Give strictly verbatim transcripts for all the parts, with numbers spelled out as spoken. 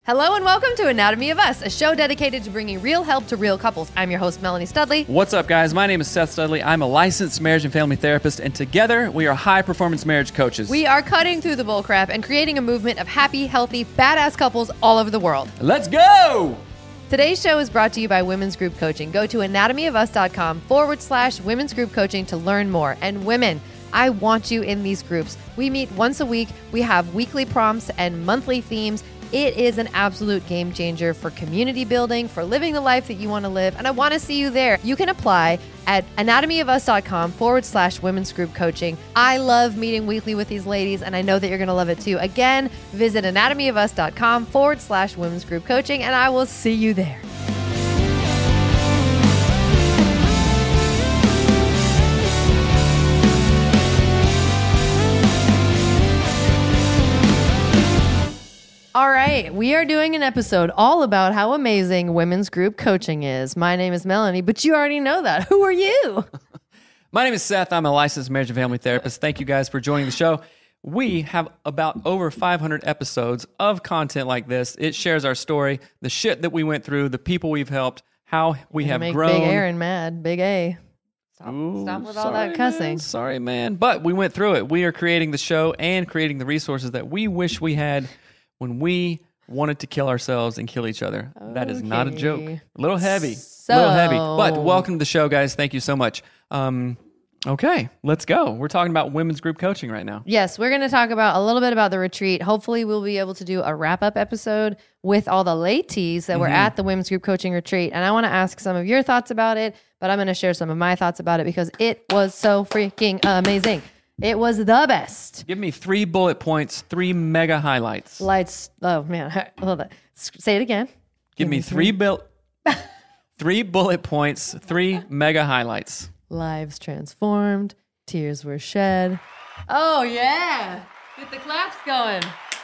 Hello and welcome to Anatomy of Us, a show dedicated to bringing real help to real couples. I'm your host, Melanie Studley. What's up, guys? My name is Seth Studley. I'm a licensed marriage and family therapist, and together we are high-performance marriage coaches. We are cutting through the bullcrap and creating a movement of happy, healthy, badass couples all over the world. Let's go! Today's show is brought to you by Women's Group Coaching. Go to anatomyofus.com forward slash women's group coaching to learn more. And women, I want you in these groups. We meet once a week. We have weekly prompts and monthly themes. It is an absolute game changer for community building, for living the life that you want to live, and I want to see you there. You can apply at anatomyofus.com forward slash women's group coaching. I love meeting weekly with these ladies, and I know that you're going to love it too. Again, visit anatomyofus.com forward slash women's group coaching, and I will see you there. All right, we are doing an episode all about how amazing women's group coaching is. My name is Melanie, but you already know that. Who are you? My name is Seth. I'm a licensed marriage and family therapist. Thank you guys for joining the show. We have about over five hundred episodes of content like this. It shares our story, the shit that we went through, the people we've helped, how we have make grown. Big Aaron mad. Big A. Stop, Ooh, stop with sorry, all that cussing. Man. Sorry, man. But we went through it. We are creating the show and creating the resources that we wish we had when we wanted to kill ourselves and kill each other. Okay. That is not a joke. A little heavy. So... A little heavy. But welcome to the show, guys. Thank you so much. Um, okay, let's go. We're talking about women's group coaching right now. Yes, we're going to talk about a little bit about the retreat. Hopefully, we'll be able to do a wrap-up episode with all the ladies that mm-hmm. were at the women's group coaching retreat. And I want to ask some of your thoughts about it, but I'm going to share some of my thoughts about it because it was so freaking amazing. It was the best. Give me three bullet points, three mega highlights. Lights. Oh, man. Hold on. Say it again. Give, Give me, me three, three, bil- three bullet points, three mega highlights. Lives transformed. Tears were shed. Oh, yeah. Get the claps going.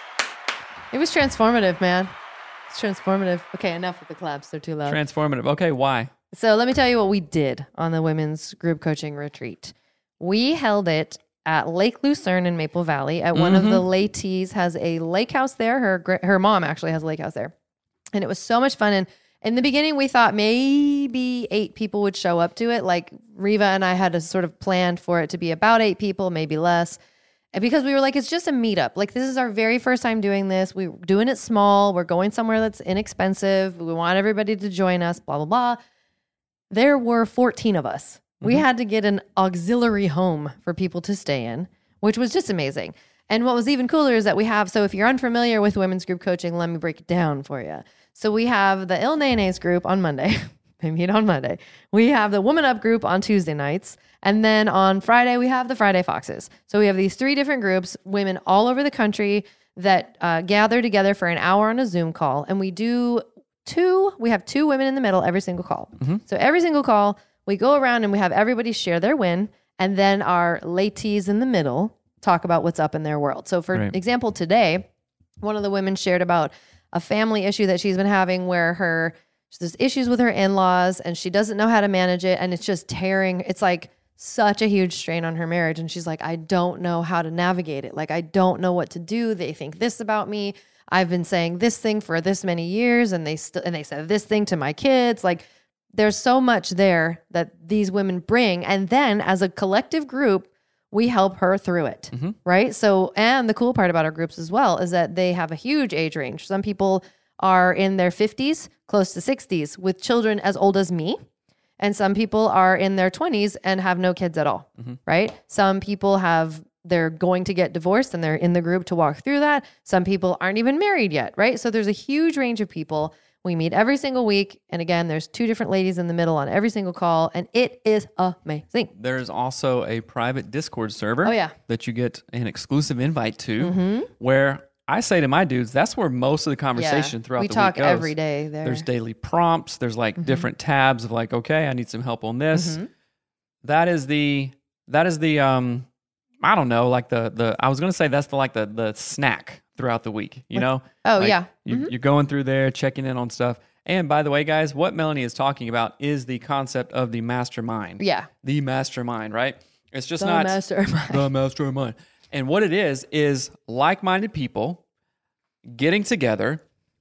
It was transformative, man. It's transformative. Okay, enough with the claps. They're too loud. Transformative. Okay, why? So let me tell you what we did on the women's group coaching retreat. We held it at Lake Lucerne in Maple Valley. At one mm-hmm. of the ladies has a lake house there. Her her mom actually has a lake house there. And it was so much fun. And in the beginning, we thought maybe eight people would show up to it. Like Riva and I had a sort of planned for it to be about eight people, maybe less. And because we were like, it's just a meetup. Like this is our very first time doing this. We're doing it small. We're going somewhere that's inexpensive. We want everybody to join us, blah, blah, blah. There were fourteen of us. We mm-hmm. had to get an auxiliary home for people to stay in, which was just amazing. And what was even cooler is that we have, so if you're unfamiliar with women's group coaching, let me break it down for you. So we have the Il Nenes group on Monday. They meet on Monday. We have the Woman Up group on Tuesday nights. And then on Friday, we have the Friday Foxes. So we have these three different groups, women all over the country that uh, gather together for an hour on a Zoom call. And we do two, we have two women in the middle every single call. Mm-hmm. So every single call, we go around and we have everybody share their win, and then our ladies in the middle talk about what's up in their world. So for right. example, today, one of the women shared about a family issue that she's been having where her there's issues with her in-laws and she doesn't know how to manage it, and it's just tearing. It's like such a huge strain on her marriage, and she's like, I don't know how to navigate it. Like, I don't know what to do. They think this about me. I've been saying this thing for this many years, and they still and they said this thing to my kids. Like, there's so much there that these women bring. And then as a collective group, we help her through it, mm-hmm. right? So, and the cool part about our groups as well is that they have a huge age range. Some people are in their fifties, close to sixties, with children as old as me. And some people are in their twenties and have no kids at all, mm-hmm. right? Some people have, they're going to get divorced and they're in the group to walk through that. Some people aren't even married yet, right? So there's a huge range of people. We meet every single week. And again, there's two different ladies in the middle on every single call. And it is amazing. There's also a private Discord server oh, yeah. that you get an exclusive invite to mm-hmm. where I say to my dudes, that's where most of the conversation yeah. throughout we the talk week goes. Every day there. There's daily prompts. There's like mm-hmm. different tabs of like, okay, I need some help on this. Mm-hmm. That is the, that is the, um, I don't know, like the, the, I was going to say that's the, like the, the snack throughout the week, you know? Oh, like yeah. You, mm-hmm. You're going through there, checking in on stuff. And by the way, guys, what Melanie is talking about is the concept of the mastermind. Yeah. The mastermind, right? It's just the not mastermind. the mastermind. And what it is, is like-minded people getting together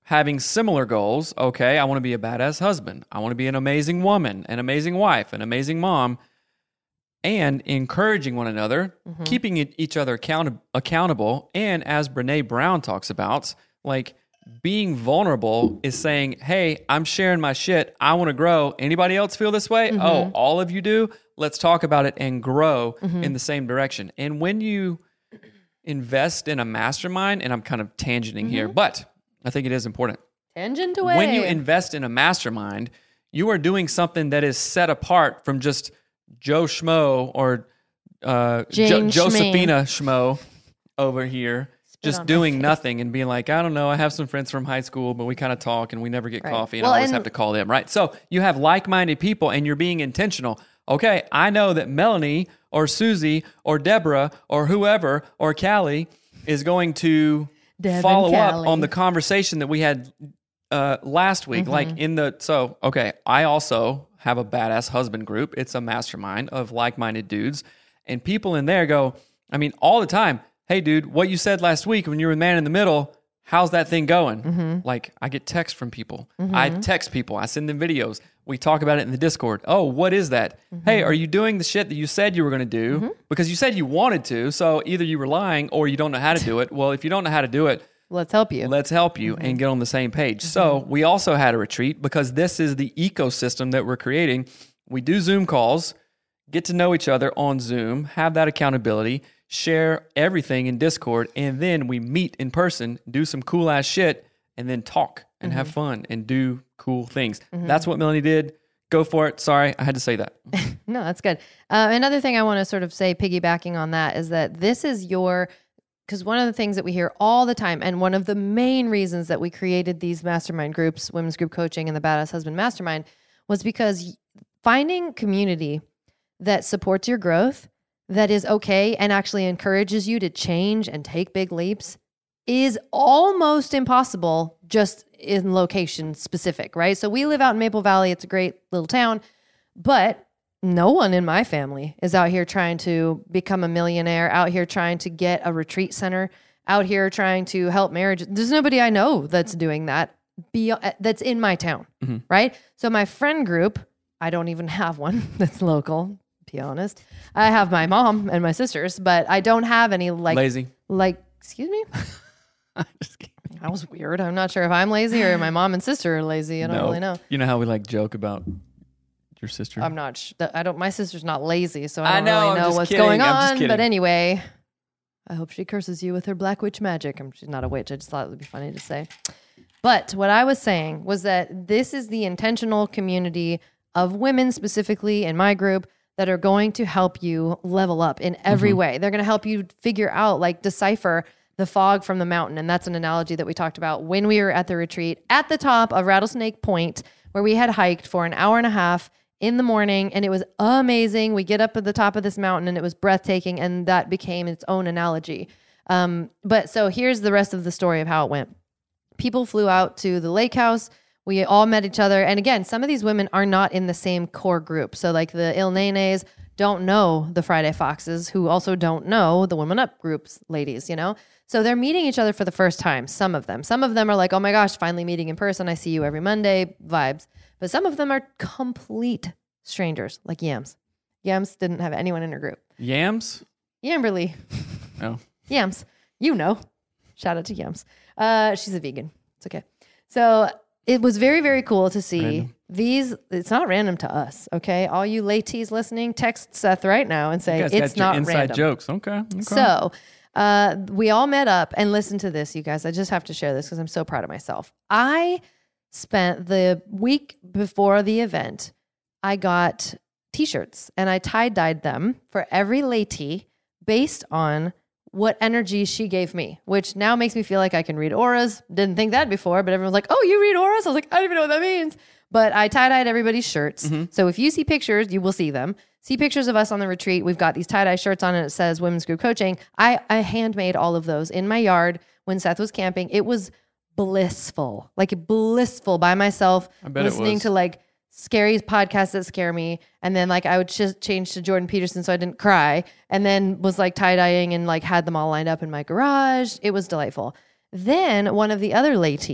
having similar goals. Okay, I want to be a badass husband. I want to be an amazing woman, an amazing wife, an amazing mom, and encouraging one another, mm-hmm. keeping each other account- accountable. And as Brene Brown talks about, like being vulnerable is saying, hey, I'm sharing my shit. I want to grow. Anybody else feel this way? Mm-hmm. Oh, all of you do? Let's talk about it and grow mm-hmm. in the same direction. And when you invest in a mastermind, and I'm kind of tangenting mm-hmm. here, but I think it is important. Tangent away. When you invest in a mastermind, you are doing something that is set apart from just Joe Schmo or uh, jo- Josephina Schmo over here, Spit just doing nothing and being like, I don't know, I have some friends from high school, but we kind of talk and we never get right. coffee, and well, I always and- have to call them, right? So you have like-minded people and you're being intentional. Okay, I know that Melanie or Susie or Deborah or whoever or Callie is going to Deb follow up on the conversation that we had uh, last week. Mm-hmm. Like in the, so, okay, I also have a badass husband group. It's a mastermind of like-minded dudes. And people in there go, I mean, all the time, hey, dude, what you said last week when you were man in the middle, how's that thing going? Mm-hmm. Like, I get texts from people. Mm-hmm. I text people. I send them videos. We talk about it in the Discord. Oh, what is that? Mm-hmm. Hey, are you doing the shit that you said you were going to do? Mm-hmm. Because you said you wanted to, so either you were lying or you don't know how to do it. Well, if you don't know how to do it, let's help you. Let's help you mm-hmm. and get on the same page. Mm-hmm. So we also had a retreat because this is the ecosystem that we're creating. We do Zoom calls, get to know each other on Zoom, have that accountability, share everything in Discord, and then we meet in person, do some cool ass shit, and then talk and mm-hmm. have fun and do cool things. Mm-hmm. That's what Melanie did. Go for it. Sorry, I had to say that. No, that's good. Uh, another thing I want to sort of say, piggybacking on that, is that this is your, because one of the things that we hear all the time, and one of the main reasons that we created these mastermind groups, Women's Group Coaching and the Badass Husband Mastermind, was because finding community that supports your growth, that is okay and actually encourages you to change and take big leaps is almost impossible just in location specific, right? So we live out in Maple Valley. It's a great little town, but no one in my family is out here trying to become a millionaire, out here trying to get a retreat center, out here trying to help marriages. There's nobody I know that's doing that, be, that's in my town, mm-hmm. right? So my friend group, I don't even have one that's local, to be honest. I have my mom and my sisters, but I don't have any like... Lazy. Like, excuse me? I'm just kidding. That was weird. I'm not sure if I'm lazy or my mom and sister are lazy. I don't no. really know. You know how we like joke about your sister? I'm not. Sh- I don't. My sister's not lazy, so I don't I know, really know what's kidding. going I'm on. But anyway, I hope she curses you with her black witch magic. I'm, she's not a witch. I just thought it would be funny to say. But what I was saying was that this is the intentional community of women, specifically in my group, that are going to help you level up in every mm-hmm. way. They're going to help you figure out, like, decipher the fog from the mountain. And that's an analogy that we talked about when we were at the retreat at the top of Rattlesnake Point, where we had hiked for an hour and a half in the morning. And it was amazing. We get up at the top of this mountain and it was breathtaking. And that became its own analogy. Um, but so here's the rest of the story of how it went. People flew out to the lake house. We all met each other. And again, some of these women are not in the same core group. So like the Il Nenes don't know the Friday Foxes, who also don't know the Women Up groups ladies, you know? So they're meeting each other for the first time, some of them. Some of them are like, oh my gosh, finally meeting in person. I see you every Monday vibes. But some of them are complete strangers, like Yams. Yams didn't have anyone in her group. Yams? Yamberly. Oh. Yams. You know. Shout out to Yams. Uh, she's a vegan. It's okay. So it was very, very cool to see random. These. It's not random to us, okay? All you ladies listening, text Seth right now and say, it's not inside random. Jokes. Okay. okay. So uh, we all met up and listened to this, you guys. I just have to share this because I'm so proud of myself. I spent the week before the event, I got t-shirts and I tie-dyed them for every lady based on what energy she gave me, which now makes me feel like I can read auras. Didn't think that before, but everyone's like, oh, you read auras? I was like, I don't even know what that means. But I tie-dyed everybody's shirts. Mm-hmm. So if you see pictures, you will see them. See pictures of us on the retreat. We've got these tie-dye shirts on and it says Women's Group Coaching. I, I handmade all of those in my yard when Seth was camping. It was blissful, like blissful by myself, I bet listening it was. to like scary podcasts that scare me. And then like I would just change to Jordan Peterson so I didn't cry. And then was like tie-dyeing and like had them all lined up in my garage. It was delightful. Then one of the other ladies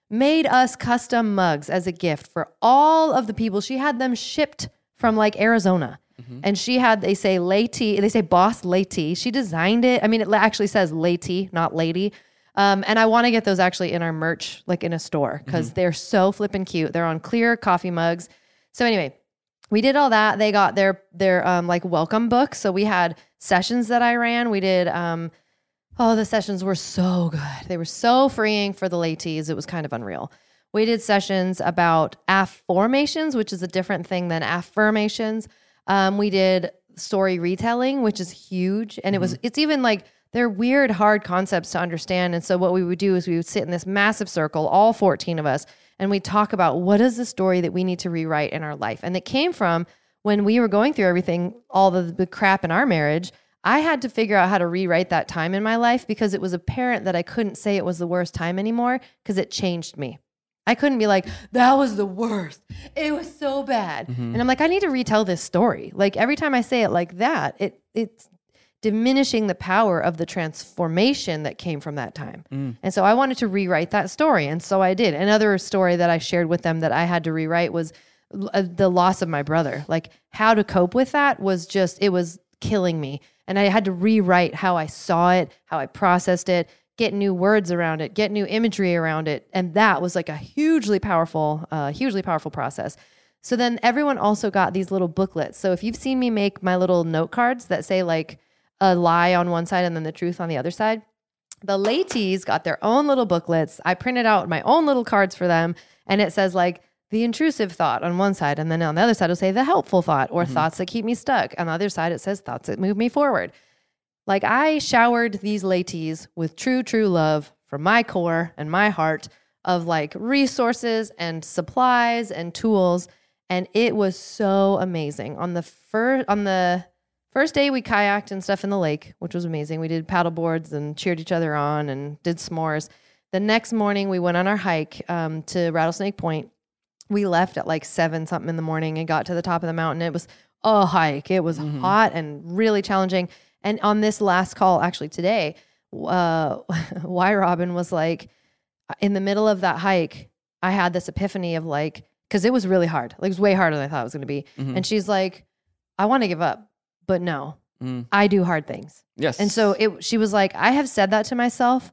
made us custom mugs as a gift for all of the people. She had them shipped from like Arizona. Mm-hmm. And she had, they say Lady, they say Boss Lady. She designed it. I mean, it actually says Lady, not lady. Um, and I want to get those actually in our merch, like in a store, because mm-hmm. they're so flippin' cute. They're on clear coffee mugs. So anyway, we did all that. They got their, their um, like welcome book. So we had sessions that I ran. We did, um, oh, the sessions were so good. They were so freeing for the ladies. It was kind of unreal. We did sessions about affirmations, which is a different thing than affirmations. Um, we did story retelling, which is huge. And mm-hmm. it was, it's even like, they're weird, hard concepts to understand. And so what we would do is we would sit in this massive circle, all fourteen of us, and we talk about what is the story that we need to rewrite in our life. And it came from when we were going through everything, all the, the crap in our marriage, I had to figure out how to rewrite that time in my life because it was apparent that I couldn't say it was the worst time anymore because it changed me. I couldn't be like, that was the worst. It was so bad. Mm-hmm. And I'm like, I need to retell this story. Like every time I say it like that, it it's diminishing the power of the transformation that came from that time. Mm. And so I wanted to rewrite that story. And so I did. Another story that I shared with them that I had to rewrite was uh, the loss of my brother. Like how to cope with that was just, it was killing me. And I had to rewrite how I saw it, how I processed it, get new words around it, get new imagery around it. And that was like a hugely powerful, uh, hugely powerful process. So then everyone also got these little booklets. So if you've seen me make my little note cards that say like a lie on one side and then the truth on the other side, the ladies got their own little booklets. I printed out my own little cards for them. And it says like the intrusive thought on one side. And then on the other side, it'll say the helpful thought or mm-hmm. thoughts that keep me stuck. On the other side, it says thoughts that move me forward. Like I showered these ladies with true, true love from my core and my heart of like resources and supplies and tools. And it was so amazing. On the first, on the first day we kayaked and stuff in the lake, which was amazing. We did paddle boards and cheered each other on and did s'mores. The next morning we went on our hike um, to Rattlesnake Point. We left at like seven something in the morning and got to the top of the mountain. It was a hike. It was mm-hmm. hot and really challenging. And on this last call, actually today, uh, Y Robin was like, in the middle of that hike, I had this epiphany of like, because it was really hard. Like it was way harder than I thought it was going to be. Mm-hmm. And she's like, I want to give up, but no, mm. I do hard things. Yes. And so it, she was like, I have said that to myself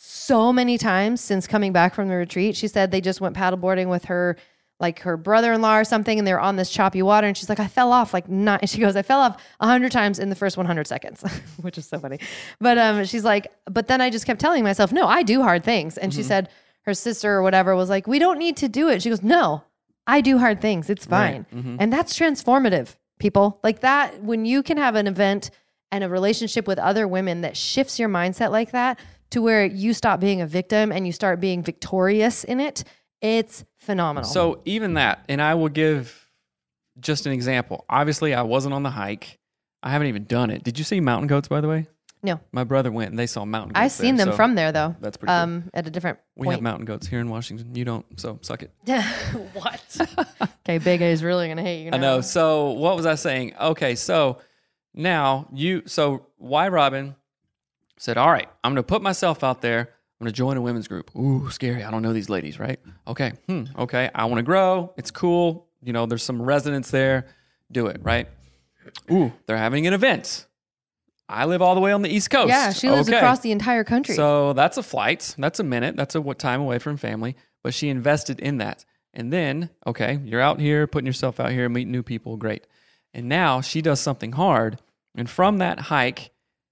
so many times since coming back from the retreat. She said they just went paddleboarding with her like her brother-in-law or something, and they were on this choppy water, and she's like, I fell off like nine. She goes, I fell off a hundred times in the first one hundred seconds, which is so funny. But um, she's like, but then I just kept telling myself, no, I do hard things. And mm-hmm. she said her sister or whatever was like, we don't need to do it. She goes, no, I do hard things. It's fine. Right. Mm-hmm. And that's transformative, people. Like that, when you can have an event and a relationship with other women that shifts your mindset like that to where you stop being a victim and you start being victorious in it, it's phenomenal. So even that, and I will give just an example. Obviously, I wasn't on the hike. I haven't even done it. Did you see mountain goats, by the way? No. My brother went and they saw mountain goats. I've seen there, them so from there, though. That's pretty um, cool. At a different We point. have mountain goats here in Washington. You don't, so suck it. What? Okay, Big A is really going to hate you now. I know. So what was I saying? Okay, so now you, so Y Robin said, all right, I'm going to put myself out there. I'm going to join a women's group. Ooh, scary. I don't know these ladies, right? Okay. Hmm. Okay. I want to grow. It's cool. You know, there's some resonance there. Do it, right? Ooh, they're having an event. I live all the way on the East Coast. Yeah, she lives okay. across the entire country. So that's a flight. That's a minute. That's a time away from family. But she invested in that. And then, okay, you're out here, putting yourself out here, meeting new people. Great. And now she does something hard. And from that hike,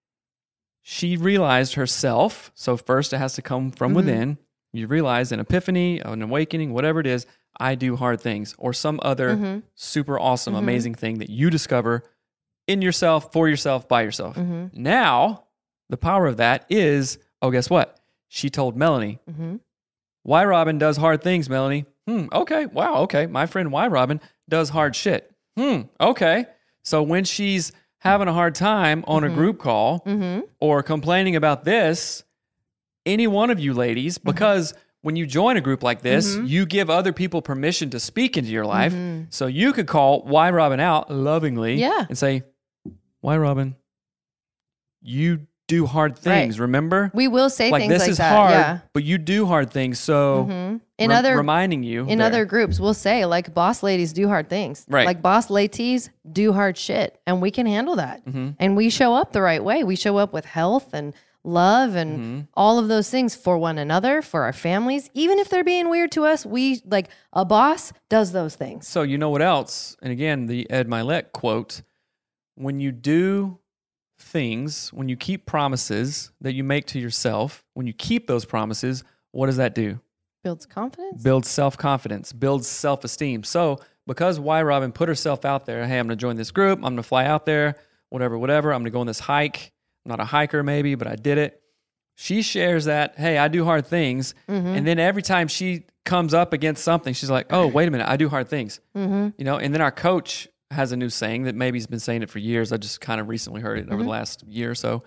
she realized herself, so first it has to come from mm-hmm. within. You realize an epiphany, an awakening, whatever it is, I do hard things, or some other mm-hmm. super awesome, mm-hmm. amazing thing that you discover in yourself, for yourself, by yourself. Mm-hmm. Now, the power of that is, oh, guess what? She told Melanie, mm-hmm. Y Robin does hard things, Melanie. Hmm, okay, wow, okay. My friend Y Robin does hard shit. Hmm, okay. So when she's having a hard time on mm-hmm. a group call mm-hmm. or complaining about this, any one of you ladies, because mm-hmm. when you join a group like this, mm-hmm. you give other people permission to speak into your life. Mm-hmm. So you could call Y Robin out lovingly yeah. and say, Y Robin, you do hard things. Right. Remember? We will say like things this like is that. hard, Yeah. but you do hard things. So Mm-hmm. in re- other reminding you in there. other groups, we'll say like boss ladies do hard things. Right. Like boss ladies do hard shit, and we can handle that. Mm-hmm. And we show up the right way. We show up with health and love and Mm-hmm. all of those things for one another, for our families. Even if they're being weird to us, we like a boss does those things. So you know what else? And again, the Ed Milet quote: "When you do things, when you keep promises that you make to yourself, when you keep those promises, what does that do? Builds confidence. Builds self-confidence, builds self-esteem." So because Y Robin put herself out there, hey, I'm going to join this group, I'm going to fly out there, whatever, whatever, I'm going to go on this hike. I'm not a hiker maybe, but I did it. She shares that, hey, I do hard things. Mm-hmm. And then every time she comes up against something, she's like, oh, wait a minute, I do hard things. Mm-hmm. You know, and then our coach has a new saying that maybe he's been saying it for years. I just kind of recently heard it Mm-hmm. over the last year or so.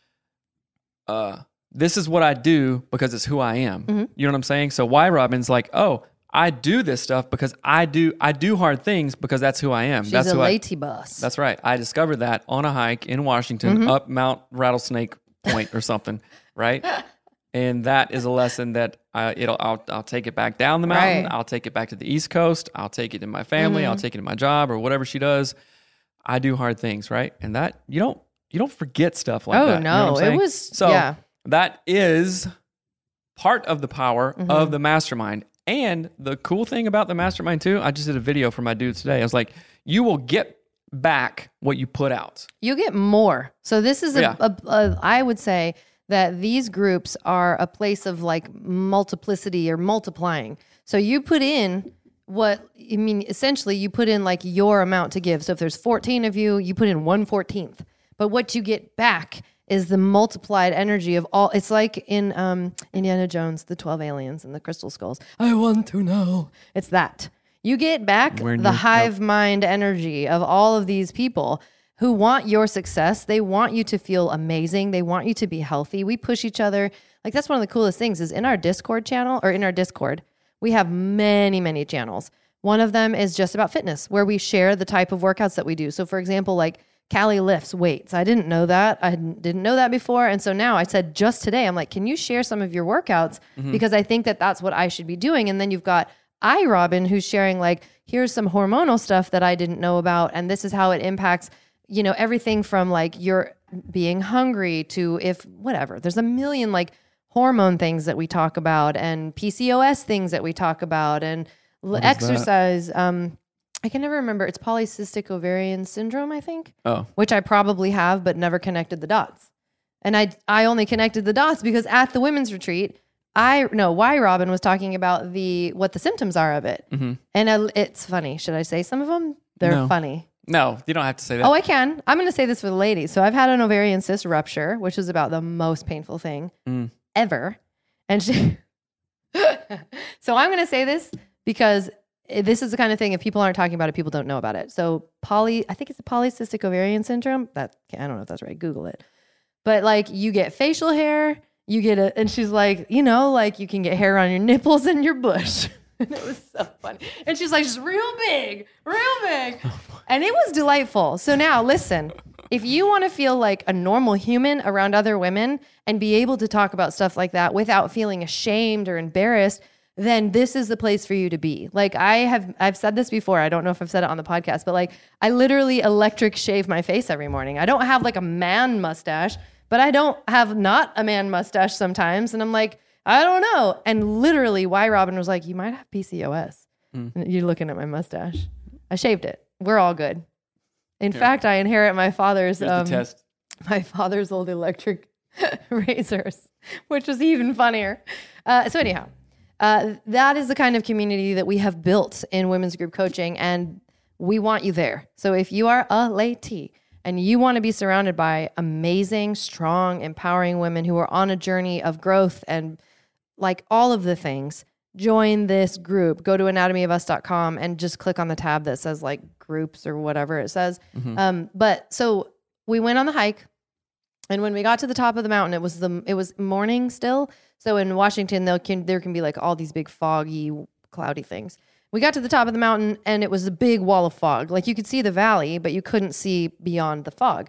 Uh, this is what I do because it's who I am. Mm-hmm. You know what I'm saying? So Y Robin's like, oh, I do this stuff because I do I do hard things because that's who I am. She's that's a who I, lady boss. That's right. I discovered that on a hike in Washington Mm-hmm. up Mount Rattlesnake Point or something, right? And that is a lesson that I, it'll I'll, I'll take it back down the mountain. Right. I'll take it back to the East Coast. I'll take it in my family. Mm-hmm. I'll take it in my job or whatever she does. I do hard things, right? And that you don't you don't forget stuff like Oh, that. You know no. what I'm It saying? was- so yeah. that is part of the power Mm-hmm. of the mastermind. And the cool thing about the mastermind too, I just did a video for my dudes today. I was like, you will get back what you put out. You get more. So this is a, Yeah. a, a I would say that these groups are a place of like multiplicity or multiplying. So you put in what I mean, essentially you put in like your amount to give. So if there's fourteen of you, you put in one fourteenth. But what you get back is the multiplied energy of all. It's like in um, Indiana Jones, the twelve aliens and the crystal skulls. I want to know. It's that. You get back We're in the your- hive mind energy of all of these people who want your success. They want you to feel amazing. They want you to be healthy. We push each other. Like that's one of the coolest things is in our Discord channel or in our Discord, we have many, many channels. One of them is just about fitness where we share the type of workouts that we do. So for example, like Callie lifts weights. I didn't know that. I didn't know that before. And so now I said just today, I'm like, can you share some of your workouts? Mm-hmm. Because I think that that's what I should be doing. And then you've got I Robin who's sharing like, here's some hormonal stuff that I didn't know about. And this is how it impacts, you know, everything from like you're being hungry to if whatever. There's a million like hormone things that we talk about and P C O S things that we talk about and l- exercise. Um, I can never remember. It's polycystic ovarian syndrome, I think, Oh, which I probably have, but never connected the dots. And I I only connected the dots because at the women's retreat, I no Y Robin was talking about the what the symptoms are of it, mm-hmm. and I, it's funny. Should I say some of them? They're No. funny. no, you don't have to say that. Oh, I can. I'm going to say this for the ladies. So I've had an ovarian cyst rupture, which is about the most painful thing Mm. ever. And she, so I'm going to say this because this is the kind of thing, if people aren't talking about it, people don't know about it. So poly, I think it's a polycystic ovarian syndrome. That I don't know if that's right. Google it. But like you get facial hair, you get a, and she's like, you know, like you can get hair on your nipples and your bush. And it was so funny. And she's like, just real big, real big. And it was delightful. So now listen, if you want to feel like a normal human around other women and be able to talk about stuff like that without feeling ashamed or embarrassed, then this is the place for you to be. Like I have, I've said this before. I don't know if I've said it on the podcast, but like I literally electric shave my face every morning. I don't have like a man mustache, but I don't have not a man mustache sometimes. And I'm like, I don't know. And literally Y Robin was like, you might have P C O S. Mm. And you're looking at my mustache. I shaved it. We're all good. In fact, I inherit my father's, Here's um, the test. my father's old electric razors, which was even funnier. Uh, so anyhow, uh, that is the kind of community that we have built in women's group coaching, and we want you there. So if you are a lady and you want to be surrounded by amazing, strong, empowering women who are on a journey of growth and like all of the things, join this group. Go to anatomy of us dot com and just click on the tab that says like groups or whatever it says. Mm-hmm. Um, but so we went on the hike, and when we got to the top of the mountain, it was the it was morning still. So in Washington, there can there can be like all these big foggy, cloudy things. We got to the top of the mountain, and it was a big wall of fog. Like you could see the valley, but you couldn't see beyond the fog.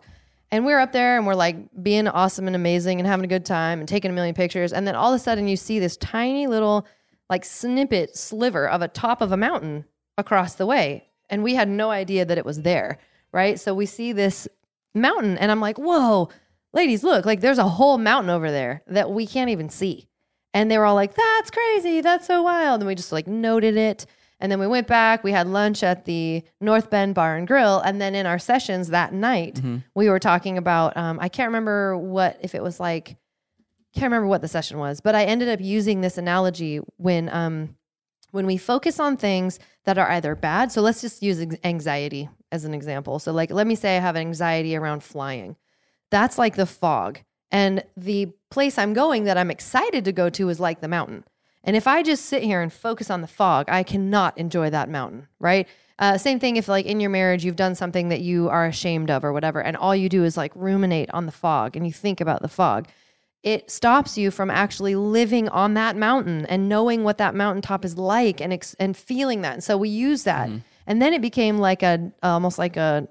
And we're up there and we're like being awesome and amazing and having a good time and taking a million pictures. And then all of a sudden you see this tiny little like snippet sliver of a top of a mountain across the way. And we had no idea that it was there, right? So we see this mountain and I'm like, whoa, ladies, look, like there's a whole mountain over there that we can't even see. And they were all like, that's crazy. That's so wild. And we just like noted it. And then we went back, we had lunch at the North Bend Bar and Grill. And then in our sessions that night, mm-hmm. we were talking about, um, I can't remember what, if it was like, can't remember what the session was, but I ended up using this analogy when, um, when we focus on things that are either bad. So let's just use anxiety as an example. So like, let me say I have anxiety around flying. That's like the fog. And the place I'm going that I'm excited to go to is like the mountain. And if I just sit here and focus on the fog, I cannot enjoy that mountain, right? Uh, same thing if like in your marriage, you've done something that you are ashamed of or whatever, and all you do is like ruminate on the fog and you think about the fog. It stops you from actually living on that mountain and knowing what that mountaintop is like and ex- and feeling that. And so we use that. Mm-hmm. And then it became like a, almost like a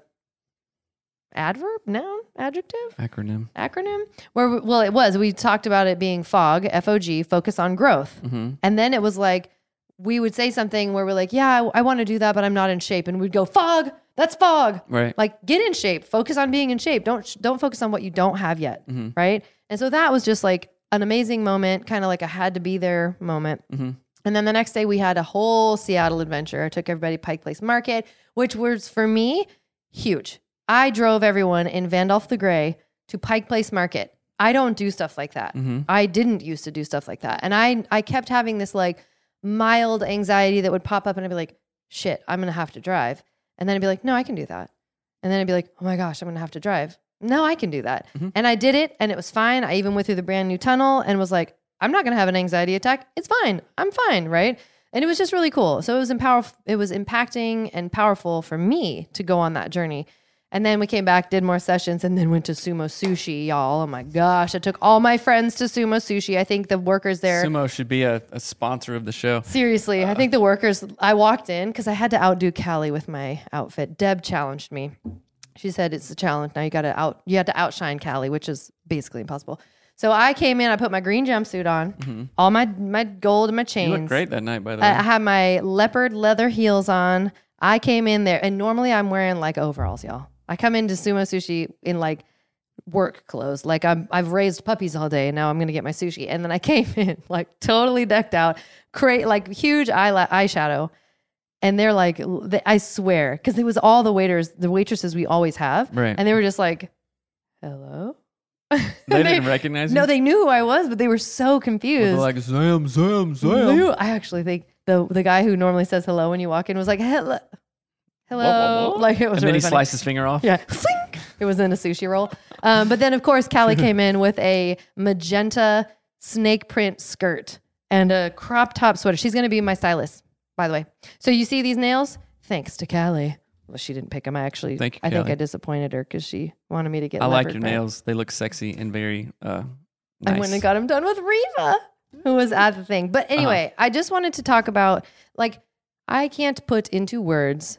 adverb, noun, adjective? Acronym. Acronym? Where, we, well, it was. We talked about it being FOG, F O G, focus on growth. Mm-hmm. And then it was like, we would say something where we're like, yeah, I, I want to do that, but I'm not in shape. And we'd go, FOG, that's FOG. Right. Like, get in shape. Focus on being in shape. Don't don't focus on what you don't have yet. Mm-hmm. Right? And so that was just like an amazing moment, kind of like a had to be there moment. Mm-hmm. And then the next day we had a whole Seattle adventure. I took everybody to Pike Place Market, which was for me huge. I drove everyone in Vandolph the Gray to Pike Place Market. I don't do stuff like that. Mm-hmm. I didn't used to do stuff like that. And I I kept having this like mild anxiety that would pop up and I'd be like, shit, I'm going to have to drive. And then I'd be like, no, I can do that. And then I'd be like, oh my gosh, I'm going to have to drive. No, I can do that. Mm-hmm. And I did it and it was fine. I even went through the brand new tunnel and was like, I'm not going to have an anxiety attack. It's fine. I'm fine. Right. And it was just really cool. So it was empower. It was impacting and powerful for me to go on that journey. And then we came back, did more sessions, and then went to Sumo Sushi, y'all. Oh my gosh. I took all my friends to Sumo Sushi. I think the workers there. Sumo should be a, a sponsor of the show. Seriously. Uh, I think the workers, I walked in because I had to outdo Callie with my outfit. Deb challenged me. She said, it's a challenge. Now you got to out, you had to outshine Callie, which is basically impossible. So I came in, I put my green jumpsuit on, mm-hmm. all my, my gold and my chains. You looked great that night, by the way. I, I had my leopard leather heels on. I came in there, and normally I'm wearing like overalls, y'all. I come into Sumo Sushi in like work clothes. Like I'm, I've raised puppies all day and now I'm going to get my sushi. And then I came in like totally decked out, cra- like huge eye- eyeshadow. And they're like, they, I swear, because it was all the waiters, the waitresses we always have. Right. And they were just like, hello? They, they didn't recognize you? No, they knew who I was, but they were so confused. They're like, Sam, Sam, Sam. I actually think the the guy who normally says hello when you walk in was like, hello. Hello. Whoa, whoa, whoa. Like it was and really then he funny. sliced his finger off. Yeah. It was in a sushi roll. Um, but then, of course, Callie came in with a magenta snake print skirt and a crop top sweater. She's going to be my stylist, by the way. So you see these nails? Thanks to Callie. Well, she didn't pick them. I actually, Thank you, I think Callie. I disappointed her because she wanted me to get I like your print. nails. They look sexy and very uh, nice. I went and got them done with Reva, who was at the thing. But anyway, uh-huh. I just wanted to talk about, like, I can't put into words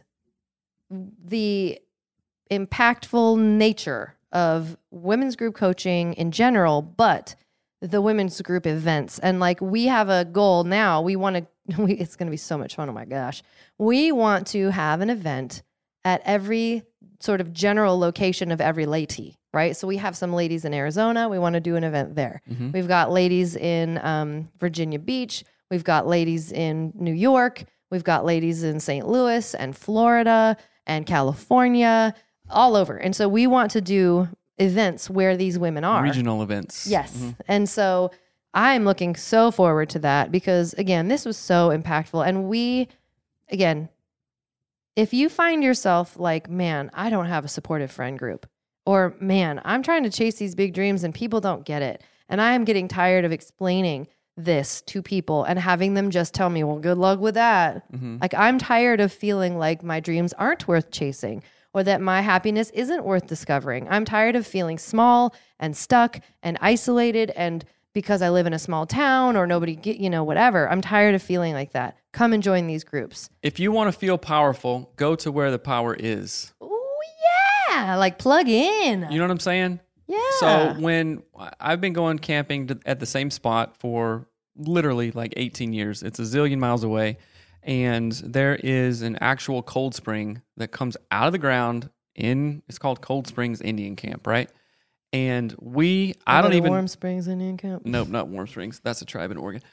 the impactful nature of women's group coaching in general, but the women's group events. And like, we have a goal now. We want to, we, it's going to be so much fun. Oh my gosh. We want to have an event at every sort of general location of every laity, right? So we have some ladies in Arizona. We want to do an event there. Mm-hmm. We've got ladies in um, Virginia Beach. We've got ladies in New York. We've got ladies in Saint Louis and Florida and California, all over. And so we want to do events where these women are. Regional events. Yes. Mm-hmm. And so I'm looking so forward to that because, again, this was so impactful. And we, again, if you find yourself like, man, I don't have a supportive friend group, or man, I'm trying to chase these big dreams and people don't get it, and I am getting tired of explaining this to people and having them just tell me, well, good luck with that. Mm-hmm. Like, I'm tired of feeling like my dreams aren't worth chasing or that my happiness isn't worth discovering. I'm tired of feeling small and stuck and isolated and because I live in a small town or nobody get, you know, whatever. I'm tired of feeling like that. Come and join these groups. If you want to feel powerful, go to where the power is. Oh, Yeah, like plug in. You know what I'm saying? Yeah. So when I've been going camping to, at the same spot for literally like eighteen years, it's a zillion miles away, and there is an actual cold spring that comes out of the ground in, it's called Cold Springs Indian Camp, right? And we, I don't even... Warm Springs Indian Camp? Nope, not Warm Springs. That's a tribe in Oregon.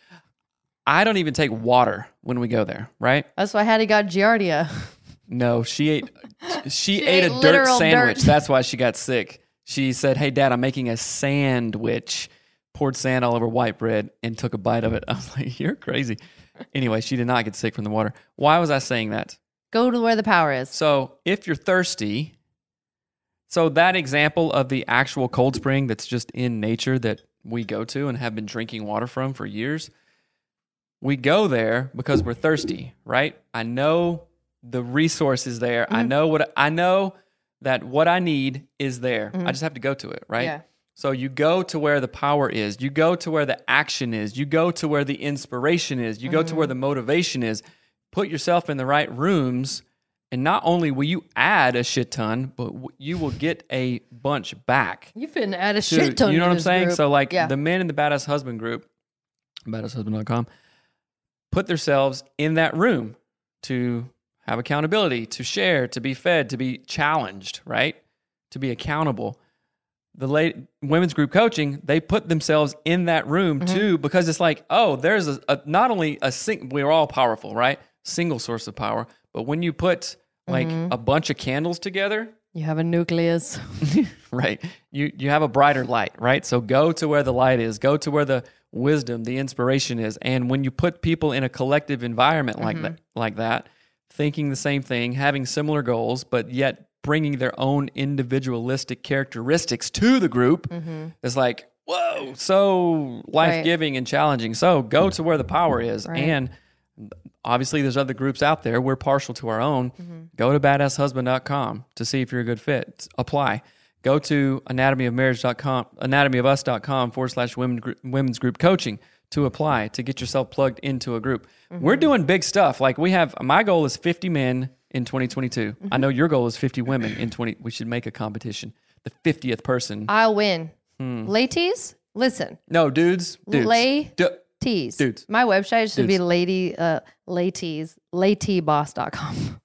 I don't even take water when we go there, right? That's why Hattie got Giardia. No, she ate she, She ate, ate a dirt literal sandwich. dirt. That's why she got sick. She said, "Hey, Dad, I'm making a sandwich." Poured sand all over white bread and took a bite of it. I was like, "You're crazy." Anyway, she did not get sick from the water. Why was I saying that? Go to where the power is. So if you're thirsty, so that example of the actual cold spring that's just in nature that we go to and have been drinking water from for years, we go there because we're thirsty, right? I know the resource is there. Mm-hmm. I know what I know that what I need is there. Mm-hmm. I just have to go to it, right? Yeah. So you go to where the power is. You go to where the action is. You go to where the inspiration is. You mm-hmm. go to where the motivation is. Put yourself in the right rooms, and not only will you add a shit ton, but w- you will get a bunch back. You finna add a to, shit ton. You know to what I'm this saying? group. So like yeah. the Men in the Badass Husband group, badass husband dot com, put themselves in that room to have accountability, to share, to be fed, to be challenged, right? To be accountable. The late women's group coaching, they put themselves in that room mm-hmm. too, because it's like, oh, there's a, a not only a sing, we're all powerful, right? Single source of power, but when you put like mm-hmm. a bunch of candles together, you have a nucleus, right? You you have a brighter light, right? So go to where the light is, go to where the wisdom, the inspiration is, and when you put people in a collective environment like mm-hmm. that, like that. Thinking the same thing, having similar goals, but yet bringing their own individualistic characteristics to the group, mm-hmm. it's like, whoa, so life-giving right. and challenging. So go to where the power is. Right. And obviously there's other groups out there. We're partial to our own. Mm-hmm. Go to badass husband dot com to see if you're a good fit. Apply. Go to anatomy of marriage dot com, anatomy of us dot com forward slash women, women's group coaching to apply, to get yourself plugged into a group. Mm-hmm. We're doing big stuff. Like we have, my goal is fifty men in twenty twenty-two. Mm-hmm. I know your goal is fifty women in twenty. We should make a competition. The fiftieth person. I'll win. Hmm. Ladies, listen. No, dudes. dudes. Lay D- tees. Dudes. My website should dudes. be lady, uh, laytees, layteeboss dot com.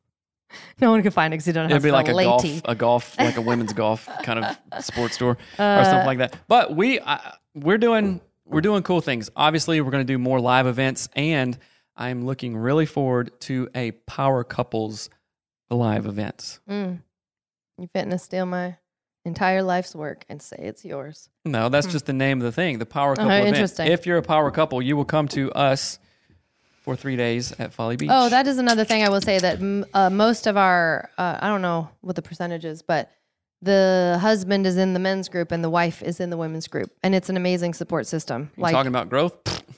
No one can find it because you don't have It'd be like a lady. golf, a golf, like a women's golf kind of sports store uh, or something like that. But we, uh, we're doing... We're doing cool things. Obviously, we're going to do more live events, and I'm looking really forward to a Power Couples live events. Mm. You fitting to steal my entire life's work and say it's yours. No, that's mm. just the name of the thing, the Power Couple uh, event. Interesting. If you're a power couple, you will come to us for three days at Folly Beach. Oh, that is another thing I will say, that uh, most of our, uh, I don't know what the percentage is, but the husband is in the men's group and the wife is in the women's group. And it's an amazing support system. You like, talking about growth?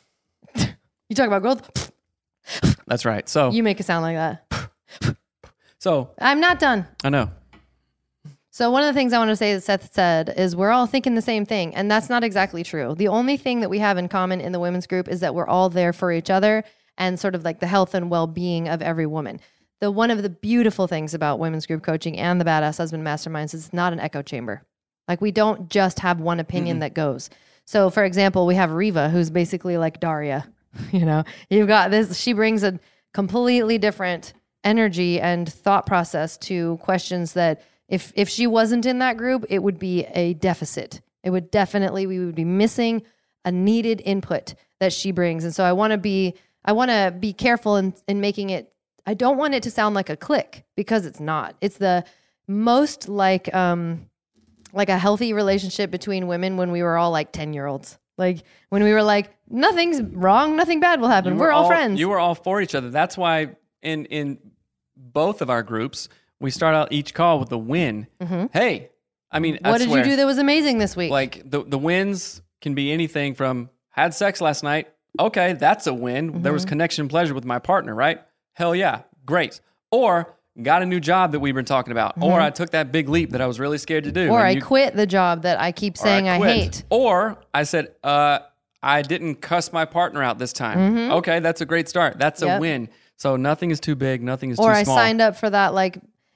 You talk about growth? That's right. So you make it sound like that. So I'm not done. I know. So one of the things I want to say that Seth said is we're all thinking the same thing. And that's not exactly true. The only thing that we have in common in the women's group is that we're all there for each other and sort of like the health and well-being of every woman. The one of the beautiful things about women's group coaching and the Badass Husband Masterminds is it's not an echo chamber. Like we don't just have one opinion mm-hmm. that goes. So for example, we have Riva, who's basically like Daria. You know, you've got this, she brings a completely different energy and thought process to questions that if if she wasn't in that group, it would be a deficit. It would definitely, we would be missing a needed input that she brings. And so I want to be, I want to be careful in, in making it, I don't want it to sound like a clique because it's not. It's the most like um, like a healthy relationship between women when we were all like ten-year-olds. Like when we were like, nothing's wrong, nothing bad will happen. We're all, all friends. You were all for each other. That's why in in both of our groups, we start out each call with a win. Mm-hmm. Hey, I mean, what I did swear, you do that was amazing this week? Like the, the wins can be anything from had sex last night. Okay, that's a win. Mm-hmm. There was connection and pleasure with my partner, right? Hell yeah, great. Or got a new job that we've been talking about. Mm-hmm. Or I took that big leap that I was really scared to do. Or and I you, quit the job that I keep saying I, I hate. Or I said, uh, I didn't cuss my partner out this time. Mm-hmm. Okay, that's a great start. That's yep. a win. So nothing is too big, nothing is or too I small. Or I signed up for that like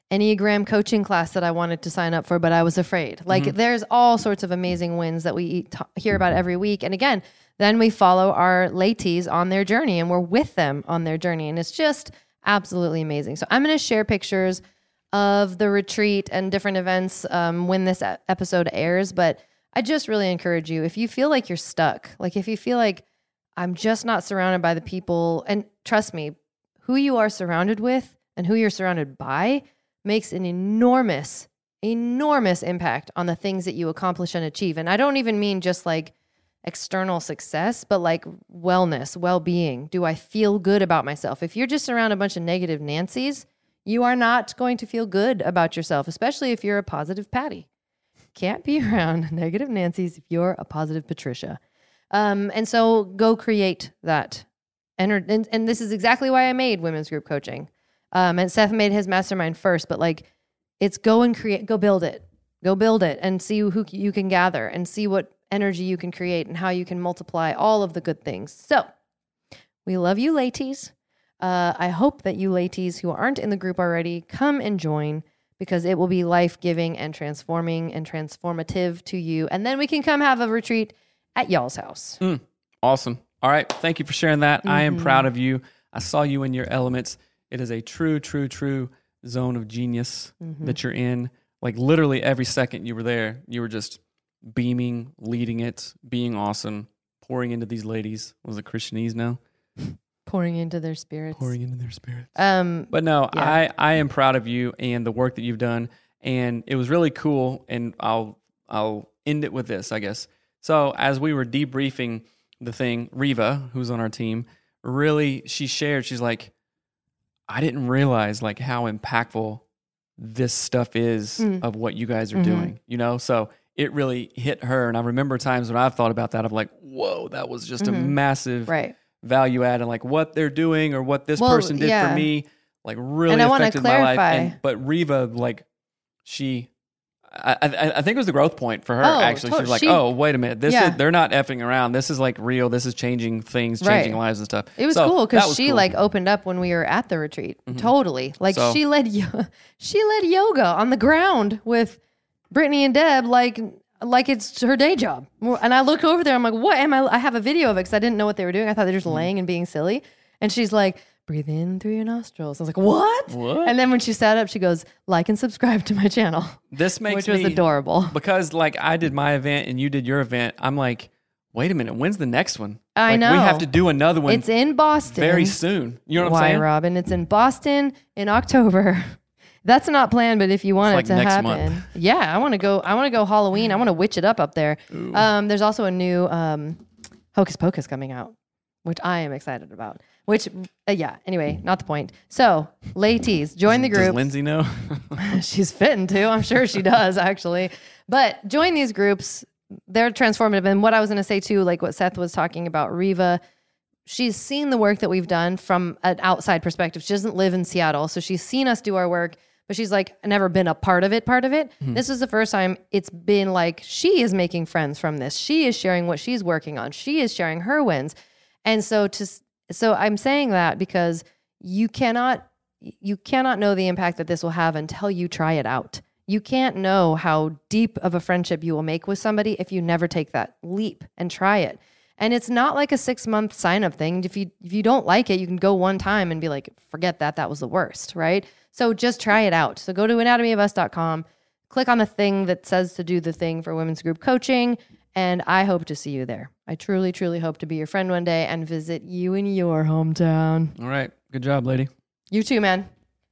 Enneagram coaching class that I wanted to sign up for, but I was afraid. Like mm-hmm. there's all sorts of amazing wins that we t- hear about every week. And again, then we follow our latees on their journey and we're with them on their journey. And it's just absolutely amazing. So I'm going to share pictures of the retreat and different events um, when this episode airs. But I just really encourage you, if you feel like you're stuck, like if you feel like I'm just not surrounded by the people, and trust me, who you are surrounded with and who you're surrounded by makes an enormous, enormous impact on the things that you accomplish and achieve. And I don't even mean just like external success, but like wellness, well-being. Do I feel good about myself? If you're just around a bunch of negative Nancys, you are not going to feel good about yourself, especially if you're a positive Patty. Can't be around negative Nancys if you're a positive Patricia. Um, and so go create that. And, and, and this is exactly why I made women's group coaching. Um, and Seth made his mastermind first, but like it's go and create, go build it, go build it and see who you can gather and see what energy you can create and how you can multiply all of the good things. So we love you, latees. Uh, I hope that you latees who aren't in the group already come and join because it will be life-giving and transforming and transformative to you. And then we can come have a retreat at y'all's house. Mm, awesome. All right. Thank you for sharing that. Mm-hmm. I am proud of you. I saw you in your elements. It is a true, true, true zone of genius mm-hmm. that you're in. Like literally every second you were there, you were just beaming, leading it, being awesome, pouring into these ladies. Was it Christianese now? Pouring into their spirits. Pouring into their spirits. Um, but no, yeah. I, I am proud of you and the work that you've done. And it was really cool. And I'll I'll end it with this, I guess. So as we were debriefing the thing, Riva, who's on our team, really, she shared, she's like, I didn't realize like how impactful this stuff is mm. of what you guys are mm-hmm. doing, you know? So it really hit her. And I remember times when I've thought about that, I'm like, whoa, that was just mm-hmm. a massive right. value add. And like what they're doing or what this well, person did yeah. for me, like really and I affected my clarify. life. And, but Riva, like she... I, I, I think it was the growth point for her, oh, actually. To- She's like, she, oh, wait a minute. This yeah. is, they're not effing around. This is like real. This is changing things, changing right. lives and stuff. It was so, cool because she cool. like opened up when we were at the retreat. Mm-hmm. Totally. Like so, she led yo- she led yoga on the ground with Brittany and Deb like like it's her day job. And I look over there. I'm like, what am I? I have a video of it because I didn't know what they were doing. I thought they were just mm-hmm. laying and being silly. And she's like, breathe in through your nostrils. I was like, what? What? And then when she sat up, she goes, like and subscribe to my channel. This makes which was me, adorable. Because like I did my event and you did your event. I'm like, wait a minute. When's the next one? I like, know. We have to do another one. It's in Boston. Very soon. You know what Why, I'm saying? Robin? It's in Boston in October. That's not planned, but if you want it's it like to next happen. Month. Yeah, I want to go. I want to go Halloween. I want to witch it up up there. Um, there's also a new um, Hocus Pocus coming out, which I am excited about. Which, uh, yeah, anyway, not the point. So, ladies, join the group. Does Lindsay know? She's fitting to. I'm sure she does, actually. But join these groups. They're transformative. And what I was going to say, too, like what Seth was talking about, Riva, she's seen the work that we've done from an outside perspective. She doesn't live in Seattle, so she's seen us do our work, but she's like never been a part of it, part of it. Mm-hmm. This is the first time it's been like she is making friends from this. She is sharing what she's working on. She is sharing her wins. And so to So I'm saying that because you cannot you cannot know the impact that this will have until you try it out. You can't know how deep of a friendship you will make with somebody if you never take that leap and try it. And it's not like a six-month sign-up thing. If you if you don't like it, you can go one time and be like, forget that, that was the worst, right? So just try it out. So go to anatomy of us dot com, click on the thing that says to do the thing for women's group coaching, and I hope to see you there. I truly, truly hope to be your friend one day and visit you in your hometown. All right. Good job, lady. You too, man.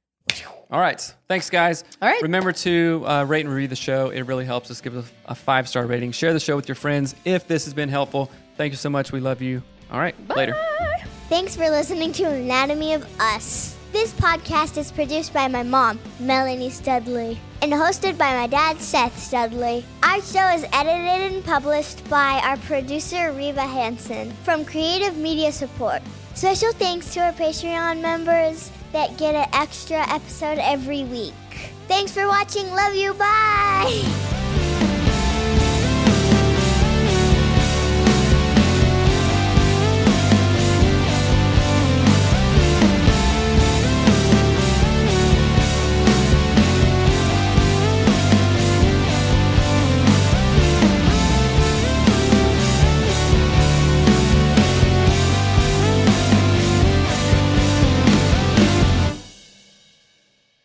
All right. Thanks, guys. All right. Remember to uh, rate and review the show. It really helps us. Give us a, a five-star rating. Share the show with your friends if this has been helpful. Thank you so much. We love you. All right. Bye. Later. Thanks for listening to Anatomy of Us. This podcast is produced by my mom, Melanie Studley, and hosted by my dad, Seth Studley. Our show is edited and published by our producer, Riva Hansen, from Creative Media Support. Special thanks to our Patreon members that get an extra episode every week. Thanks for watching. Love you. Bye.